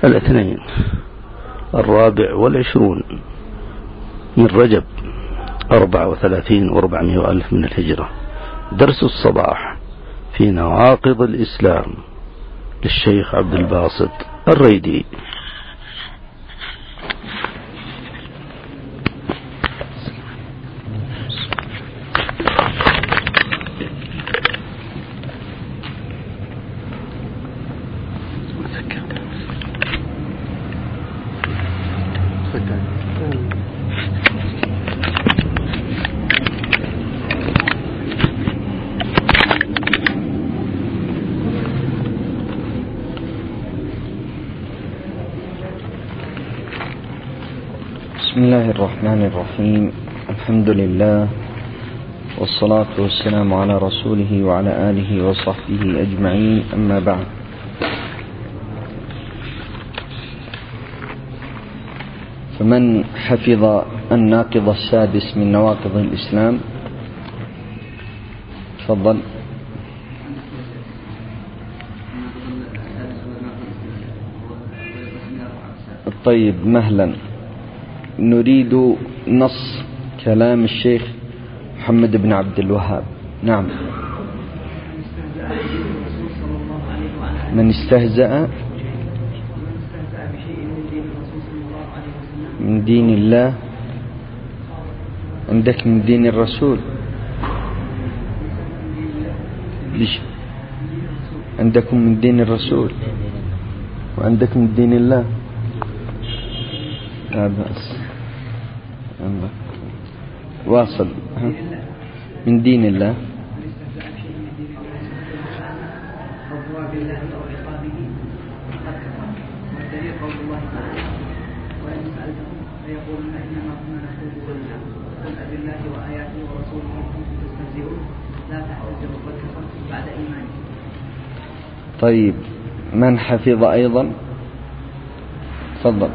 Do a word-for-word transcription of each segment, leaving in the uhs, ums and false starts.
الاثنين الرابع والعشرون من رجب أربعة وثلاثين وأربعمائة وألف من الهجرة. درس الصباح في نواقض الإسلام للشيخ عبد الباسط الريدي. بسم الله الرحمن الرحيم. الحمد لله والصلاة والسلام على رسوله وعلى آله وصحبه أجمعين، أما بعد. فمن حفظ الناقض السادس من نواقض الإسلام تفضل. طيب، مهلا نريد نص كلام الشيخ محمد بن عبد الوهاب. نعم. من استهزأ من دين الله، عندك من دين الرسول، ليش عندكم من دين الرسول وعندك من دين الله؟ لا بأس، واصل. من دين الله طيب، من حفظ أيضا تفضل.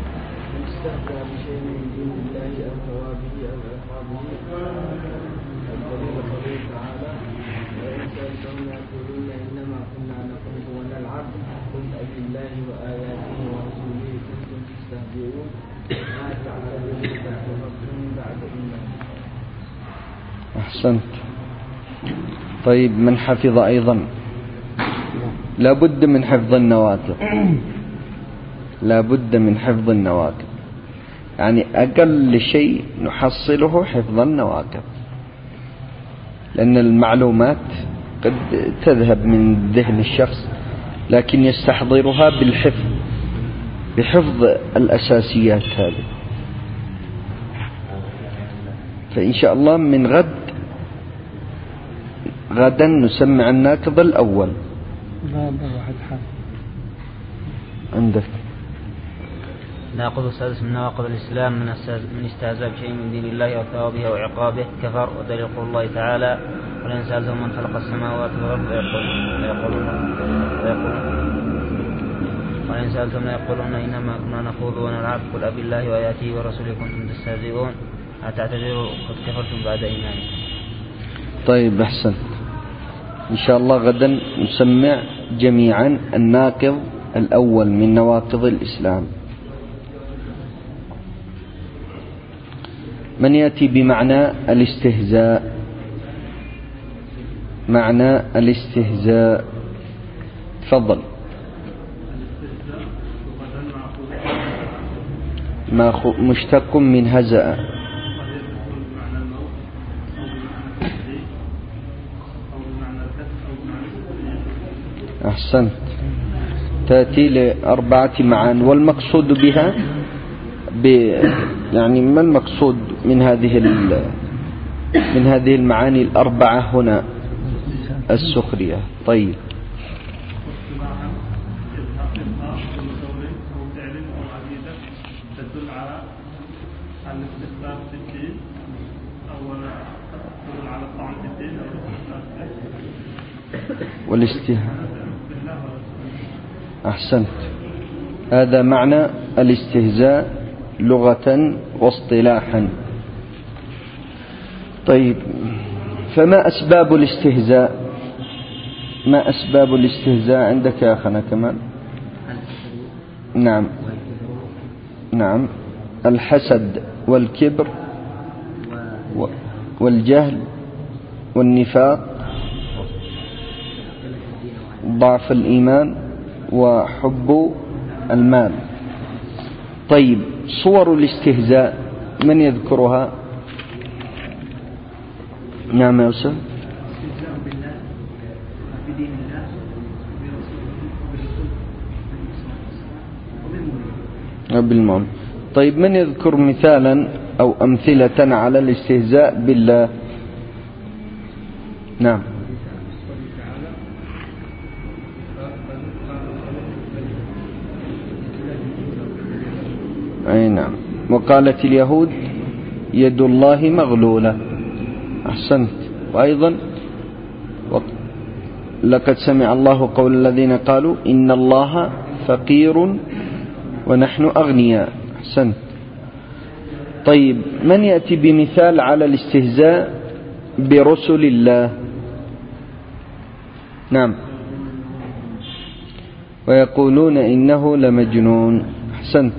أحسنت. طيب، من حفظ أيضا؟ لا بد من حفظ النواقض، لا بد من حفظ النواقض، يعني أقل شيء نحصله حفظ النواقض، لأن المعلومات قد تذهب من ذهن الشخص، لكن يستحضرها بالحفظ، بحفظ الأساسيات هذه. فإن شاء الله من غد غدا نسمع الناقض الأول. عندك ناقض السادس من نواقض الإسلام من استهزأ بشيء من دين الله أو ثوابه أو عقابه كفر. ودليل قول الله تعالى: ولئن سألتهم من خلق السماوات والأرض ليقولون ولئن سألتهم ليقولون إنما كنا نخوض ونلعب قل أبالله وآياته ورسوله كنتم تستهزئون أتعتذروا قد كفرتم بعد إيمانكم. طيب، أحسن. إن شاء الله غدا نسمع جميعا الناقض الأول من نواقض الإسلام. من يأتي بمعنى الاستهزاء؟ معنى الاستهزاء تفضل. مشتق من هزأ. أحسنت. تأتي لأربعة معان، والمقصود بها ب... يعني ما المقصود من هذه ال... من هذه المعاني الأربعة هنا؟ السخرية. طيب، والاستهزاء. أحسنت. هذا معنى الاستهزاء لغة واصطلاحا. طيب، فما أسباب الاستهزاء؟ ما أسباب الاستهزاء عندك يا أخنا كمال؟ نعم نعم الحسد والكبر والجهل والنفاق، ضعف الإيمان، وحب المال. طيب، صور الاستهزاء من يذكرها؟ نعم يا أستاذ. بالمعنى. طيب، من يذكر مثالا أو أمثلة على الاستهزاء بالله؟ نعم. أي نعم. وقالت اليهود يد الله مغلولة. أحسنت. وأيضا لقد سمع الله قول الذين قالوا إن الله فقير ونحن أغنياء. أحسنت. طيب، من يأتي بمثال على الاستهزاء برسل الله؟ نعم. ويقولون إنه لمجنون. أحسنت.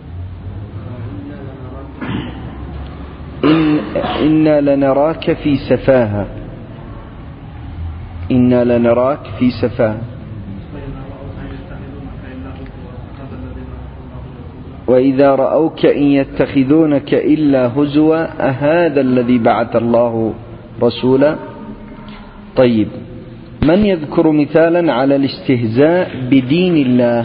إن إنا لنراك في سفاهة. إنا لنراك في سفاهة. وإذا رأوك إن يتخذونك إلا هزوا أهذا الذي بعث الله رسولا. طيب، من يذكر مثالا على الاستهزاء بدين الله؟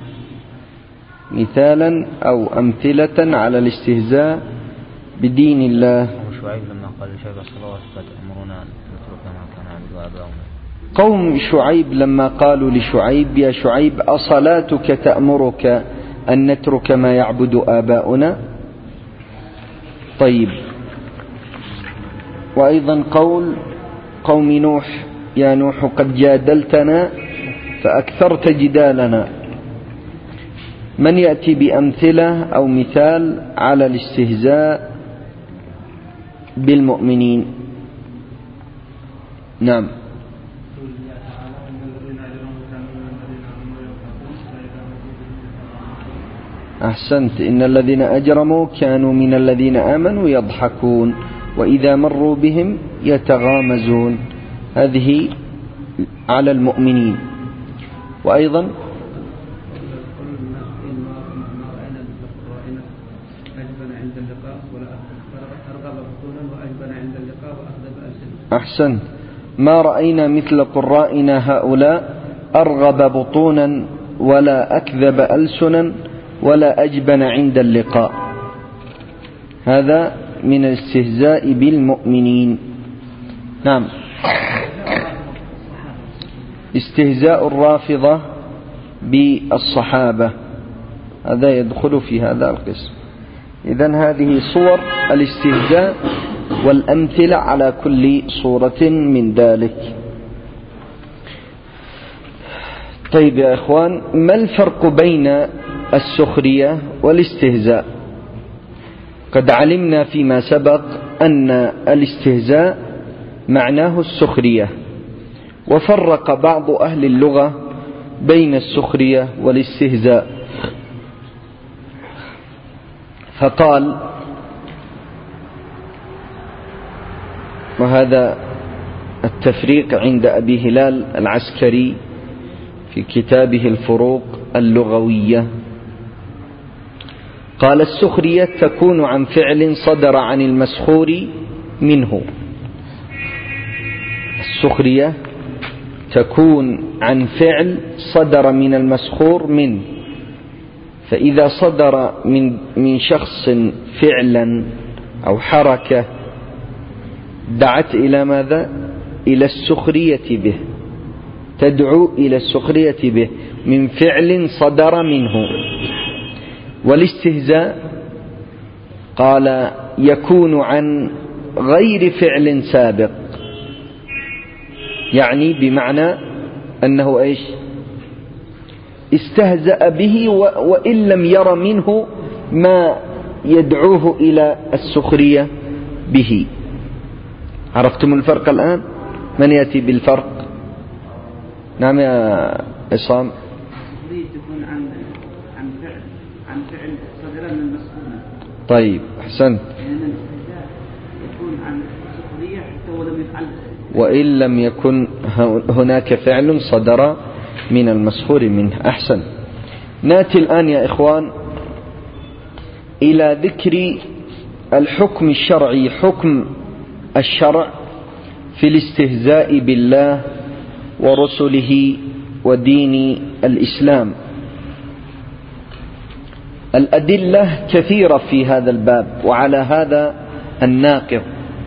مثالا أو أمثلة على الاستهزاء بدين الله. شعيب لما قال لشعيب الصلوات فتأمرنا أن نترك ما كان يعبد آباؤنا. قوم شعيب لما قالوا لشعيب يا شعيب أصلاتك تأمرك أن نترك ما يعبد آباؤنا؟ طيب، وأيضا قول قوم نوح يا نوح قد جادلتنا فأكثرت جدالنا. من يأتي بأمثلة أو مثال على الاستهزاء بالمؤمنين؟ نعم. أحسنت. إن الذين أجرموا كانوا من الذين آمنوا يضحكون وإذا مروا بهم يتغامزون. هذه على المؤمنين. وأيضا أحسنت. ما رأينا مثل قرائنا هؤلاء أرغب بطونا ولا أكذب ألسنا ولا أجبن عند اللقاء. هذا من الاستهزاء بالمؤمنين. نعم. استهزاء الرافضة بالصحابة هذا يدخل في هذا القسم. إذن هذه صور الاستهزاء والأمثلة على كل صورة من ذلك. طيب يا إخوان، ما الفرق بين السخرية والاستهزاء؟ قد علمنا فيما سبق أن الاستهزاء معناه السخرية، وفرق بعض أهل اللغة بين السخرية والاستهزاء فقال، وهذا التفريق عند أبي هلال العسكري في كتابه الفروق اللغوية، قال السخرية تكون عن فعل صدر عن المسخور منه. السخرية تكون عن فعل صدر من المسخور منه، فإذا صدر من من شخص فعلا أو حركة دعت إلى ماذا؟ إلى السخرية به، تدعو إلى السخرية به من فعل صدر منه. والاستهزاء قال يكون عن غير فعل سابق، يعني بمعنى أنه إيش؟ استهزأ به وإن لم ير منه ما يدعوه إلى السخرية به. عرفتم الفرق الآن؟ من يأتي بالفرق؟ نعم يا عصام. تكون عن عن فعل عن فعل صدر من المسؤول. طيب أحسنت. يكون عن سخرية حتى ولم يفعل. وإن لم يكن هناك فعل صدر من المسخور منه. أحسن. نأتي الآن يا إخوان إلى ذكر الحكم الشرعي، حكم الشرع في الاستهزاء بالله ورسله ودين الإسلام. الأدلة كثيرة في هذا الباب وعلى هذا الناقض.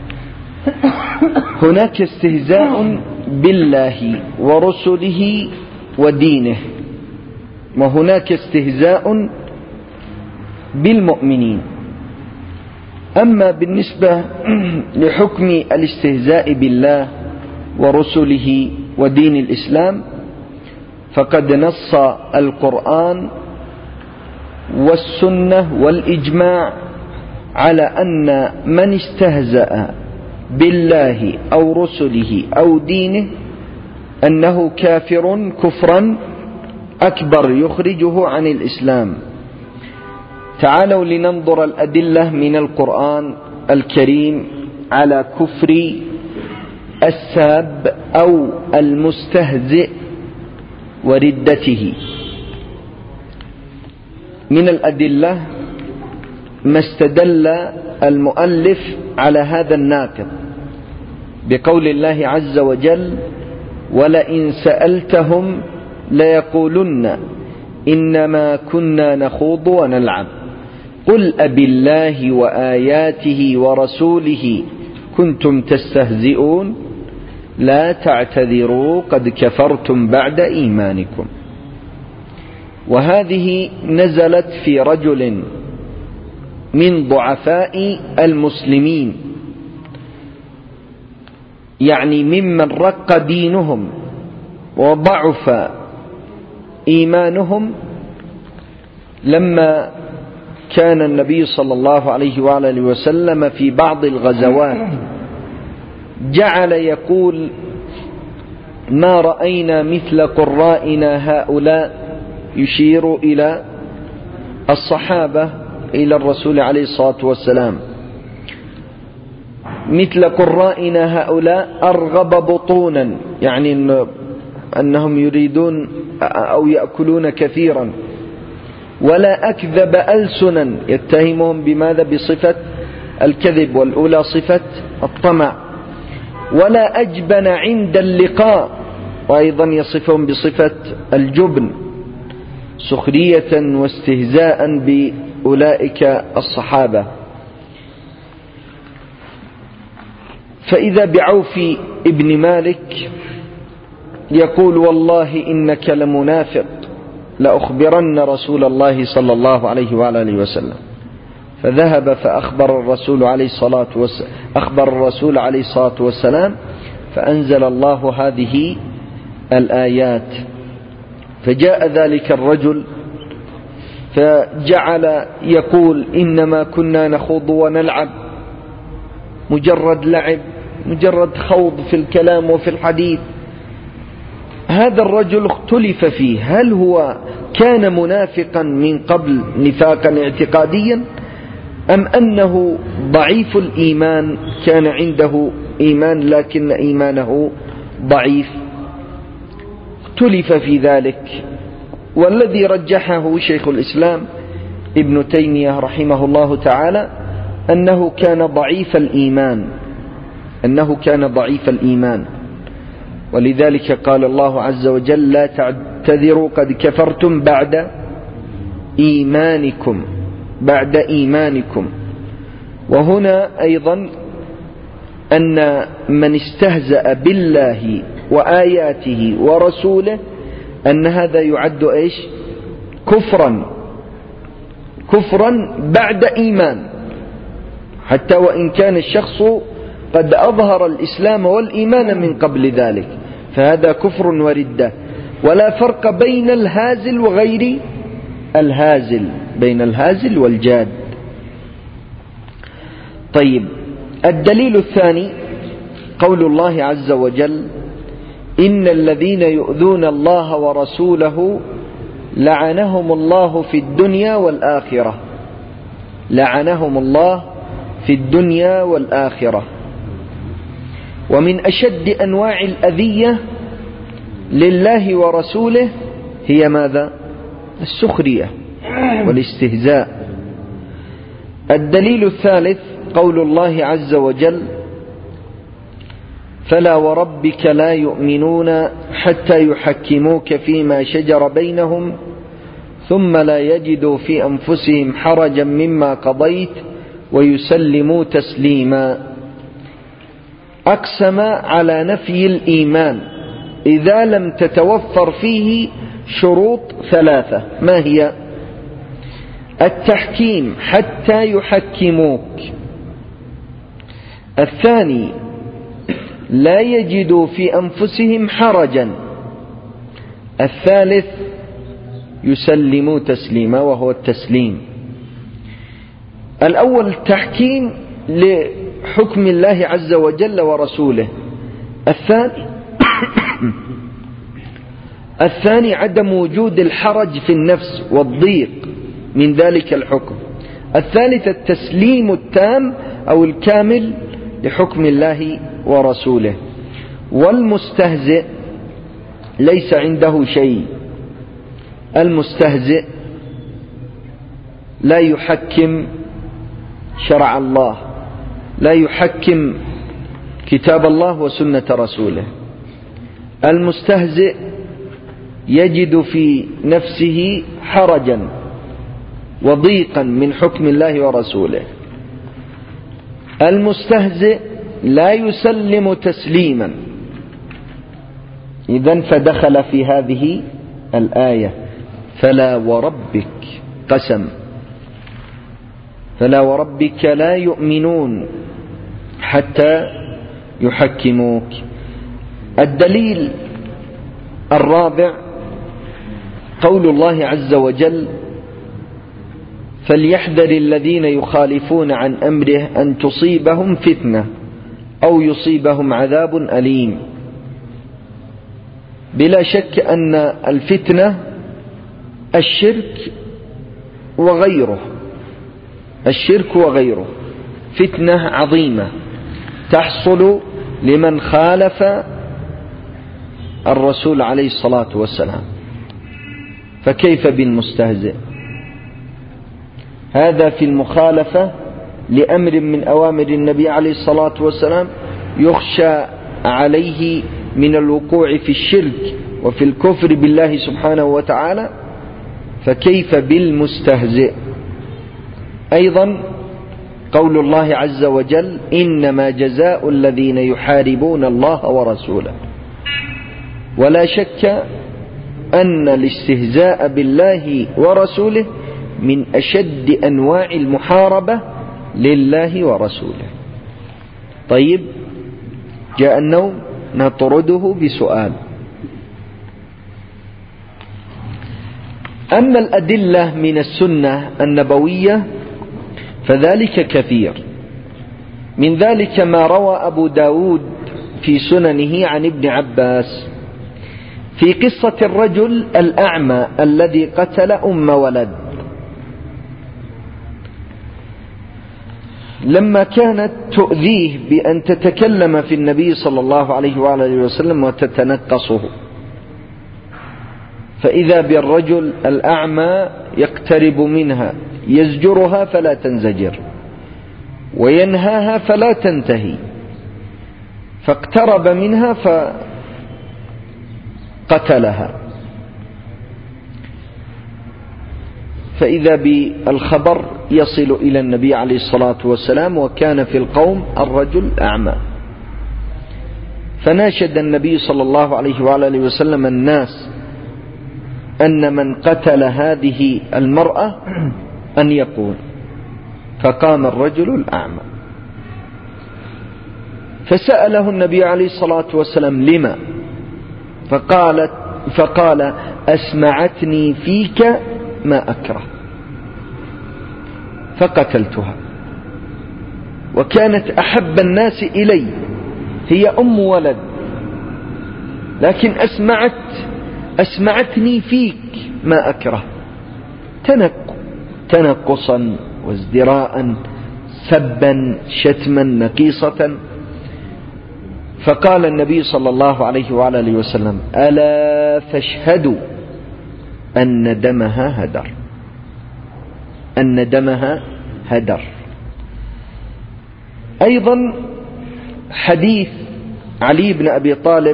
هناك استهزاء بالله ورسله ودينه، وهناك استهزاء بالمؤمنين. أما بالنسبة لحكم الاستهزاء بالله ورسله ودين الإسلام فقد نص القرآن والسنة والإجماع على أن من استهزأ بالله أو رسله أو دينه أنه كافر كفرا أكبر يخرجه عن الإسلام. تعالوا لننظر الأدلة من القرآن الكريم على كفر الساب أو المستهزئ وردته. من الأدلة ما استدل المؤلف على هذا الناقض بقول الله عز وجل: ولئن سألتهم ليقولن إنما كنا نخوض ونلعب قل أبالله وآياته ورسوله كنتم تستهزئون لا تعتذروا قد كفرتم بعد إيمانكم. وهذه نزلت في رجل من ضعفاء المسلمين، يعني ممن رق دينهم وضعف إيمانهم، لما كان النبي صلى الله عليه وآله وسلم في بعض الغزوات جعل يقول: ما رأينا مثل قرائنا هؤلاء، يشير إلى الصحابة إلى الرسول عليه الصلاة والسلام، مثل قرائنا هؤلاء أرغب بطونا، يعني أنهم يريدون أو يأكلون كثيرا، ولا أكذب ألسنا، يتهمهم بماذا؟ بصفة الكذب، والأولى صفة الطمع، ولا أجبن عند اللقاء، وأيضا يصفهم بصفة الجبن، سخرية واستهزاء بأولئك الصحابة. فإذا بعوف ابن مالك يقول: والله إنك لمنافق لأخبرن رسول الله صلى الله عليه وآله وسلم. فذهب فأخبر الرسول عليه الصلاة والسلام أخبر الرسول عليه الصلاة والسلام فأنزل الله هذه الآيات. فجاء ذلك الرجل فجعل يقول: إنما كنا نخوض ونلعب، مجرد لعب، مجرد خوض في الكلام وفي الحديث. هذا الرجل اختلف فيه، هل هو كان منافقا من قبل نفاقا اعتقاديا، أم أنه ضعيف الإيمان، كان عنده إيمان لكن إيمانه ضعيف؟ اختلف في ذلك، والذي رجحه شيخ الإسلام ابن تيمية رحمه الله تعالى أنه كان ضعيف الإيمان، أنه كان ضعيف الإيمان. ولذلك قال الله عز وجل: لا تعتذروا قد كفرتم بعد إيمانكم، بعد إيمانكم. وهنا أيضا أن من استهزأ بالله وآياته ورسوله أن هذا يعد إيش؟ كفرا، كفرا بعد إيمان، حتى وإن كان الشخص قد أظهر الإسلام والإيمان من قبل ذلك، فهذا كفر وردة. ولا فرق بين الهازل وغير الهازل، بين الهازل والجاد. طيب، الدليل الثاني قول الله عز وجل: إن الذين يؤذون الله ورسوله لعنهم الله في الدنيا والآخرة، لعنهم الله في الدنيا والآخرة. ومن أشد أنواع الأذية لله ورسوله هي ماذا؟ السخرية والاستهزاء. الدليل الثالث قول الله عز وجل: فلا وربك لا يؤمنون حتى يحكموك فيما شجر بينهم ثم لا يجدوا في أنفسهم حرجا مما قضيت ويسلموا تسليما. أقسم على نفي الإيمان إذا لم تتوفر فيه شروط ثلاثة. ما هي؟ التحكيم حتى يحكموك، الثاني لا يجدوا في أنفسهم حرجا، الثالث يسلموا تسليما وهو التسليم. الأول التحكيم لحكم الله عز وجل ورسوله، الثاني الثاني عدم وجود الحرج في النفس والضيق من ذلك الحكم، الثالث التسليم التام أو الكامل لحكم الله ورسوله. والمستهزئ ليس عنده شيء، المستهزئ لا يحكم شرع الله، لا يحكم كتاب الله وسنة رسوله. المستهزئ يجد في نفسه حرجا وضيقا من حكم الله ورسوله. المستهزئ لا يسلم تسليما. إذن فدخل في هذه الآية فلا وربك، قسم، فلا وربك لا يؤمنون حتى يحكموك. الدليل الرابع قول الله عز وجل: فليحذر الذين يخالفون عن أمره أن تصيبهم فتنة أو يصيبهم عذاب أليم. بلا شك أن الفتنة الشرك وغيره، الشرك وغيره فتنة عظيمة تحصل لمن خالف الرسول عليه الصلاة والسلام، فكيف بالمستهزئ؟ هذا في المخالفة لأمر من أوامر النبي عليه الصلاة والسلام يخشى عليه من الوقوع في الشرك وفي الكفر بالله سبحانه وتعالى، فكيف بالمستهزئ؟ أيضا قول الله عز وجل: إنما جزاء الذين يحاربون الله ورسوله. ولا شك أن الاستهزاء بالله ورسوله من أشد أنواع المحاربة لله ورسوله. طيب، جاء النوم نطرده بسؤال: أما الأدلة من السنة النبوية فذلك كثير، من ذلك ما روى أبو داود في سننه عن ابن عباس في قصة الرجل الأعمى الذي قتل أم ولد، لما كانت تؤذيه بأن تتكلم في النبي صلى الله عليه وآله وسلم وتتنقصه، فإذا بالرجل الأعمى يقترب منها يزجرها فلا تنزجر وينهاها فلا تنتهي، فاقترب منها فقتلها. فإذا بالخبر يصل إلى النبي عليه الصلاة والسلام، وكان في القوم الرجل أعمى، فناشد النبي صلى الله عليه وآله وسلم الناس أن من قتل هذه المرأة أن يقول، فقام الرجل الأعمى فسأله النبي عليه الصلاة والسلام: لما؟ فقالت فقال: أسمعتني فيك ما أكره فقتلتها، وكانت أحب الناس إلي، هي أم ولد، لكن أسمعت أسمعتني فيك فيك ما أكره، تنق تنقصا وازدراء، سبا شتما نقيصة. فقال النبي صلى الله عليه وعلى آله وسلم: ألا فاشهدوا أن دمها هدر، أن دمها هدر. أيضا حديث علي بن أبي طالب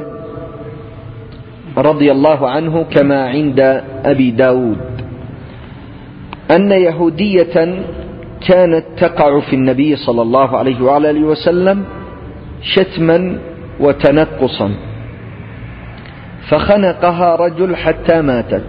رضي الله عنه كما عند أبي داود أن يهودية كانت تقع في النبي صلى الله عليه وعلى آله وسلم شتما وتنقصا، فخنقها رجل حتى ماتت،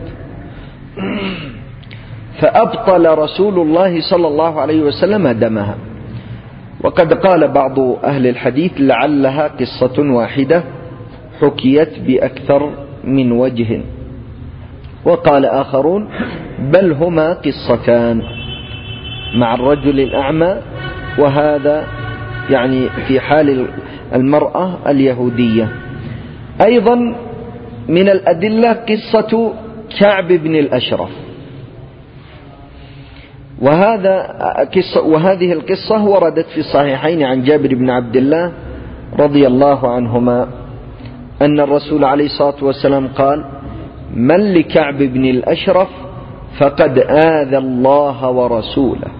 فأبطل رسول الله صلى الله عليه وسلم دمها. وقد قال بعض أهل الحديث لعلها قصة واحدة حكيت بأكثر من وجه، وقال آخرون بل هما قصتان مع الرجل الأعمى، وهذا يعني في حال المرأة اليهودية. أيضا من الأدلة قصة كعب بن الأشرف، وهذا قصة وهذه القصة وردت في الصحيحين عن جابر بن عبد الله رضي الله عنهما أن الرسول عليه الصلاة والسلام قال: من لكعب بن الأشرف فقد آذى الله ورسوله.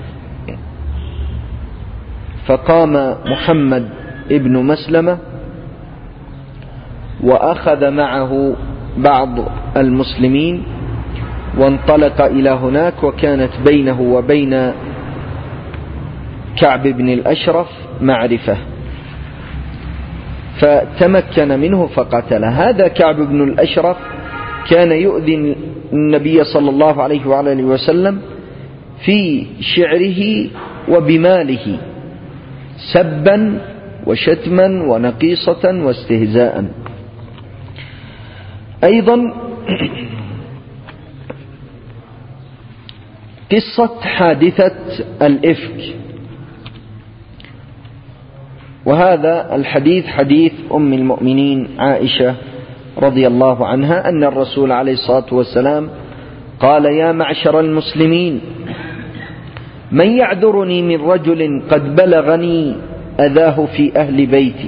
فقام محمد ابن مسلمة وأخذ معه بعض المسلمين وانطلق إلى هناك، وكانت بينه وبين كعب بن الأشرف معرفة، فتمكن منه فقتله. هذا كعب بن الأشرف كان يؤذي النبي صلى الله عليه وعلى آله وسلم في شعره وبماله سبا وشتما ونقيصة واستهزاء. أيضا قصة حادثة الإفك، وهذا الحديث حديث أم المؤمنين عائشة رضي الله عنها أن الرسول عليه الصلاة والسلام قال: يا معشر المسلمين، من يعذرني من رجل قد بلغني أذاه في أهل بيتي،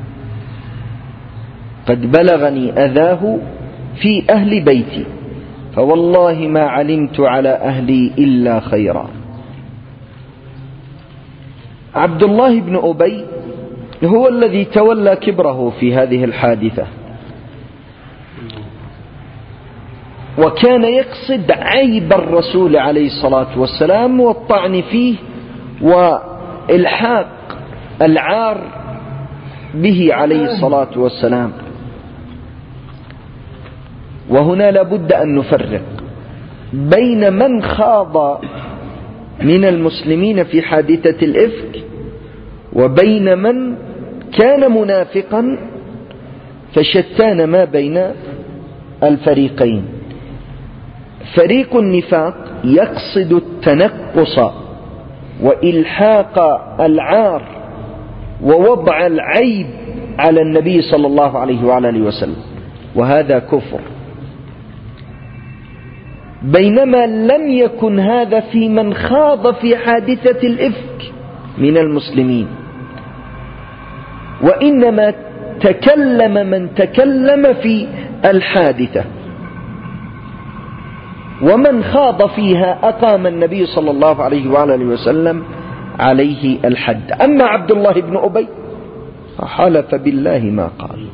قد بلغني أذاه في أهل بيتي، فوالله ما علمت على أهلي إلا خيرا. عبد الله بن أبي هو الذي تولى كبره في هذه الحادثة، وكان يقصد عيب الرسول عليه الصلاة والسلام والطعن فيه وإلحاق العار به عليه الصلاة والسلام. وهنا لابد أن نفرق بين من خاض من المسلمين في حادثة الإفك وبين من كان منافقا، فشتان ما بين الفريقين. فريق النفاق يقصد التنقص وإلحاق العار ووضع العيب على النبي صلى الله عليه وعلى آله وسلم، وهذا كفر. بينما لم يكن هذا في من خاض في حادثة الإفك من المسلمين، وإنما تكلم من تكلم في الحادثة، ومن خاض فيها أقام النبي صلى الله عليه وعلى آله وسلم عليه الحد. أما عبد الله بن أبي حلف بالله ما قال،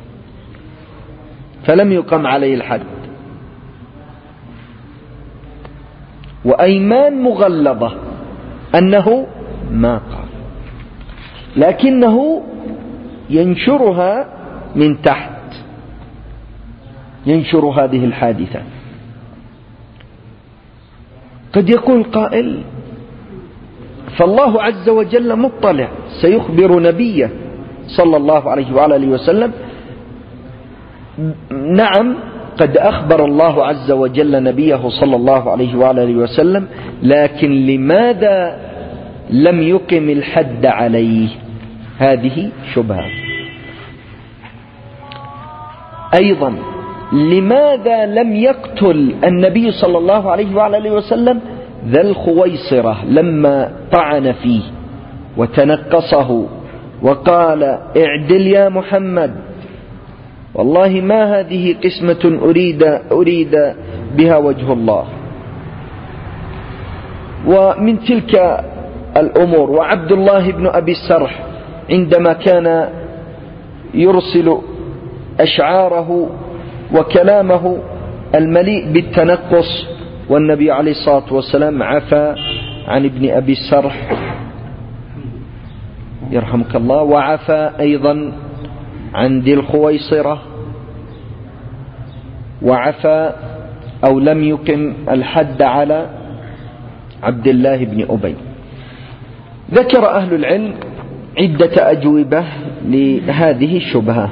فلم يقم عليه الحد، وأيمان مغلظة أنه ما قال، لكنه ينشرها من تحت، ينشر هذه الحادثة. قد يقول قائل: فالله عز وجل مطلع، سيخبر نبيه صلى الله عليه وعلى آله وسلم. نعم، قد أخبر الله عز وجل نبيه صلى الله عليه وعلى آله وسلم، لكن لماذا لم يقم الحد عليه؟ هذه شبهة. أيضا لماذا لم يقتل النبي صلى الله عليه وعلى وسلم ذا الخويصرة لما طعن فيه وتنقصه وقال اعدل يا محمد، والله ما هذه قسمة أريد, أريد بها وجه الله. ومن تلك الأمور وعبد الله بن أبي السرح عندما كان يرسل أشعاره وكلامه المليء بالتنقص، والنبي عليه الصلاة والسلام عفى عن ابن أبي السرح يرحمك الله، وعفى أيضا عن ذي الخويصرة، وعفى أو لم يقم الحد على عبد الله بن أبي. ذكر أهل العلم عدة أجوبة لهذه الشبهة،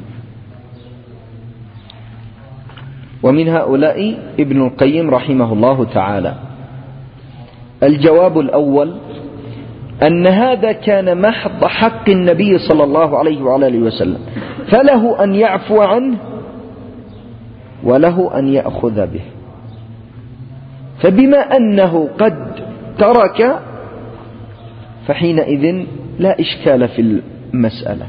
ومن هؤلاء ابن القيم رحمه الله تعالى. الجواب الأول أن هذا كان محض حق النبي صلى الله عليه وعلى وسلم، فله أن يعفو عنه وله أن يأخذ به. فبما أنه قد ترك فحينئذ لا إشكال في المسألة،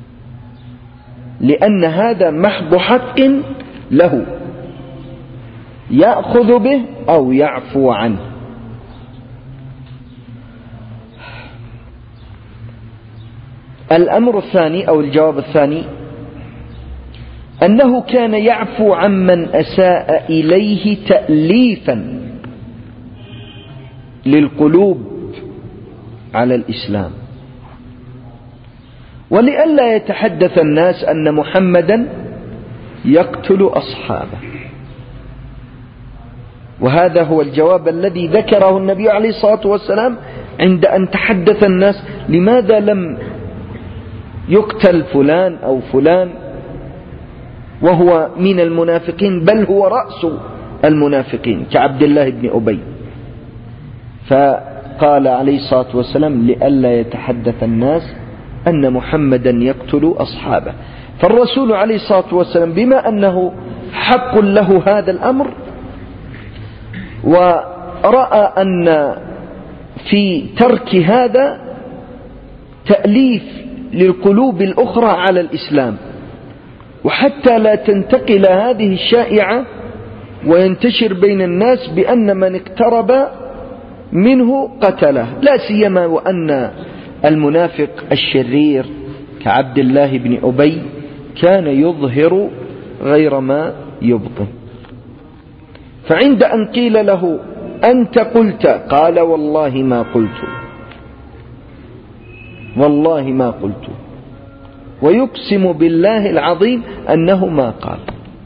لأن هذا محض حق له يأخذ به أو يعفو عنه. الأمر الثاني أو الجواب الثاني أنه كان يعفو عمن أساء إليه تأليفا للقلوب على الإسلام، ولئلا يتحدث الناس أن محمدا يقتل أصحابه. وهذا هو الجواب الذي ذكره النبي عليه الصلاة والسلام عند أن تحدث الناس لماذا لم يقتل فلان أو فلان وهو من المنافقين، بل هو رأس المنافقين كعبد الله بن أبي. فقال عليه الصلاة والسلام لئلا يتحدث الناس أن محمدا يقتل أصحابه. فالرسول عليه الصلاة والسلام بما أنه حق له هذا الأمر، ورأى أن في ترك هذا تأليف للقلوب الأخرى على الإسلام، وحتى لا تنتقل هذه الشائعة وينتشر بين الناس بأن من اقترب منه قتله، لا سيما وأن المنافق الشرير كعبد الله بن أبي كان يظهر غير ما يبطن. فعند أن قيل له أنت قلت، قال والله ما قلت، والله ما قلت، ويقسم بالله العظيم أنه ما قال.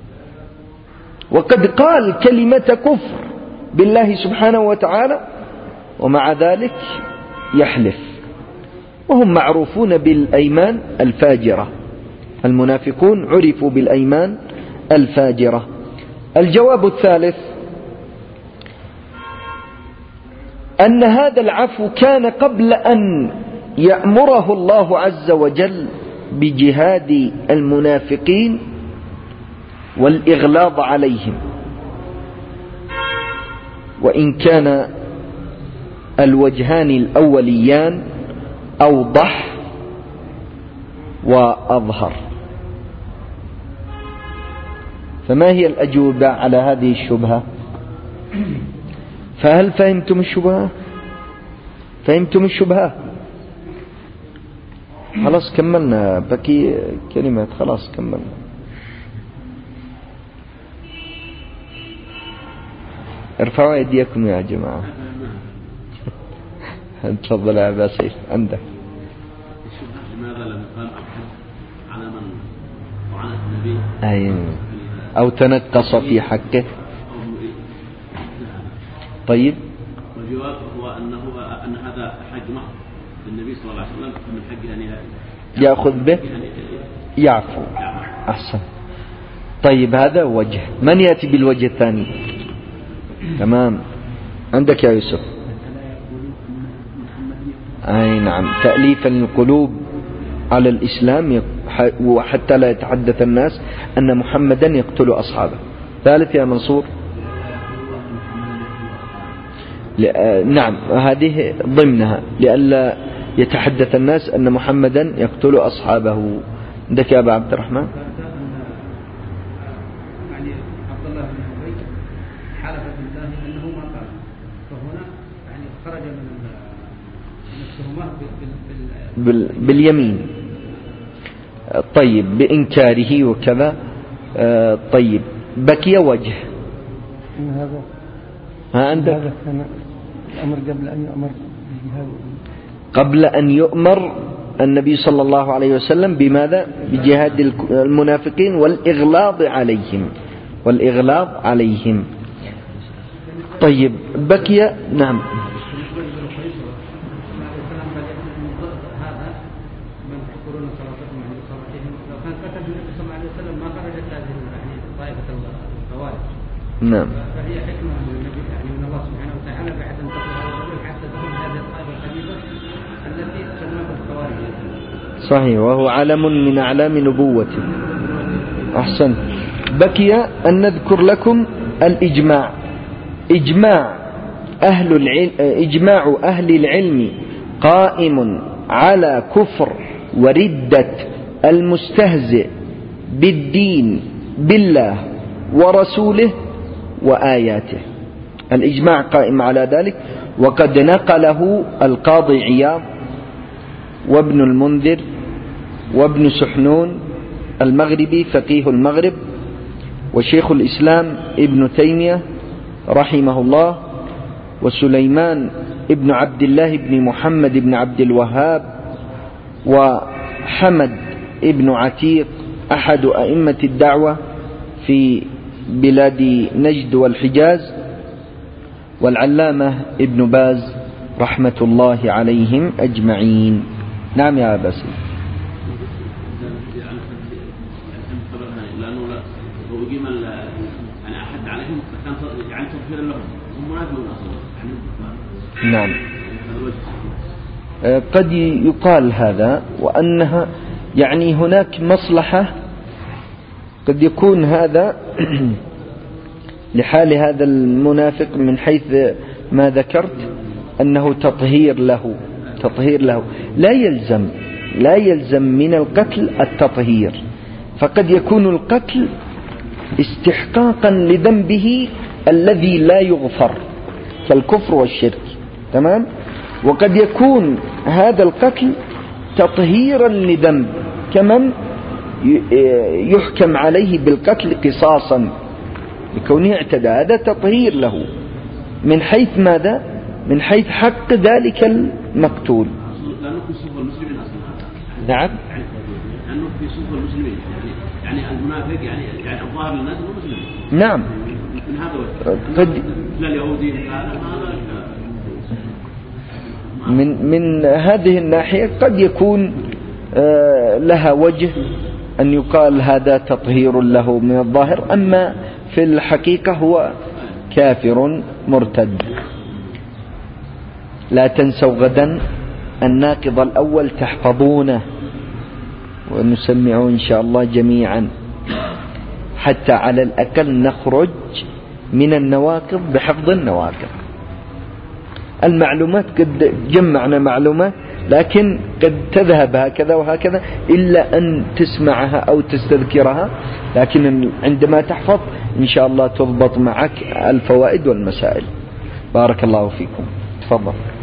وقد قال كلمة كفر بالله سبحانه وتعالى ومع ذلك يحلف. وهم معروفون بالأيمان الفاجرة، المنافقون عرفوا بالأيمان الفاجرة. الجواب الثالث أن هذا العفو كان قبل أن يأمره الله عز وجل بجهاد المنافقين والإغلاظ عليهم، وإن كان الوجهان الأوليان أوضح وأظهر. فما هي الأجوبة على هذه الشبهة؟ فهل فهمتم الشبهة؟ فهمتم الشبهة؟ خلاص كملنا، بقي كلمات، خلاص كملنا. ارفعوا أيديكم يا جماعة. تفضل يا أبا سيف عندك. لماذا لم يقام أحد على من وعن النبي أي أو تنقص في حقه؟ طيب، والجواب هو أنه أن هذا حق محض للنبي صلى الله عليه وسلم، فمن حقه أن يأخذ به يعفو. أحسن. طيب، هذا وجه. من يأتي بالوجه الثاني؟ تمام، عندك يا يوسف. أي نعم، تأليفا للقلوب على الإسلام وحتى لا يتحدث الناس أن محمدا يقتل أصحابه. ثالث يا منصور. نعم هذه ضمنها لئلا يتحدث الناس أن محمدا يقتل أصحابه. عندك يا أبا عبد الرحمن. يعني عبد الله بن أبي حلف بالله أنه ما قال، فهنا يعني خرج من التهمة بال... باليمين. طيب بإنكاره وكذا. طيب بكي وجه هذا ها عندك هذا كان الأمر قبل أن يؤمر بالجهاد، قبل أن يؤمر النبي صلى الله عليه وسلم بماذا؟ بجهاد المنافقين والإغلاظ عليهم والإغلاظ عليهم. طيب بكي. نعم نعم فهي حكمة من النبي يعني من الله سبحانه وتعالى بعد أن تقول هذا الرجل حتى تكون هذه الطائفة الخبيثة التي سماها الخوارج. صحيح، وهو علم من أعلام نبوته. أحسن. بكي أن نذكر لكم الإجماع. إجماع أهل العلم إجماع أهل العلم قائم على كفر وردة المستهزئ بالدين بالله ورسوله وآياته. الإجماع قائم على ذلك، وقد نقله القاضي عياض وابن المنذر وابن سحنون المغربي فقيه المغرب وشيخ الإسلام ابن تيمية رحمه الله وسليمان ابن عبد الله بن محمد بن عبد الوهاب وحمد ابن عتيق أحد أئمة الدعوة في بلاد نجد والحجاز، والعلامة ابن باز رحمة الله عليهم أجمعين. نعم يا أبا سيد. نعم قد يقال هذا، وأنها يعني هناك مصلحة، قد يكون هذا لحال هذا المنافق من حيث ما ذكرت أنه تطهير له تطهير له لا يلزم لا يلزم من القتل التطهير، فقد يكون القتل استحقاقا لذنبه الذي لا يغفر كالكفر والشرك، تمام؟ وقد يكون هذا القتل تطهيرا لذنب كمن يحكم عليه بالقتل قصاصا لكونه اعتدى، هذا تطهير له من حيث ماذا؟ من حيث حق ذلك المقتول. لأنه في صفة المسلمين أصلا. نعم. لأنه في صفة المسلمين يعني يعني المنافق يعني يعني الظاهر للناس هو مسلم. نعم. من هذا قد لا اليهودي هذا من من هذه الناحية قد يكون لها وجه أن يقال هذا تطهير له من الظاهر، أما في الحقيقة هو كافر مرتد. لا تنسوا غدا الناقض الأول تحفظونه، ونسمعه إن شاء الله جميعا حتى على الأقل نخرج من النواقض بحفظ النواقض. المعلومات قد جمعنا معلومات لكن قد تذهب هكذا وهكذا إلا أن تسمعها أو تستذكرها، لكن عندما تحفظ إن شاء الله تضبط معك الفوائد والمسائل. بارك الله فيكم. تفضل.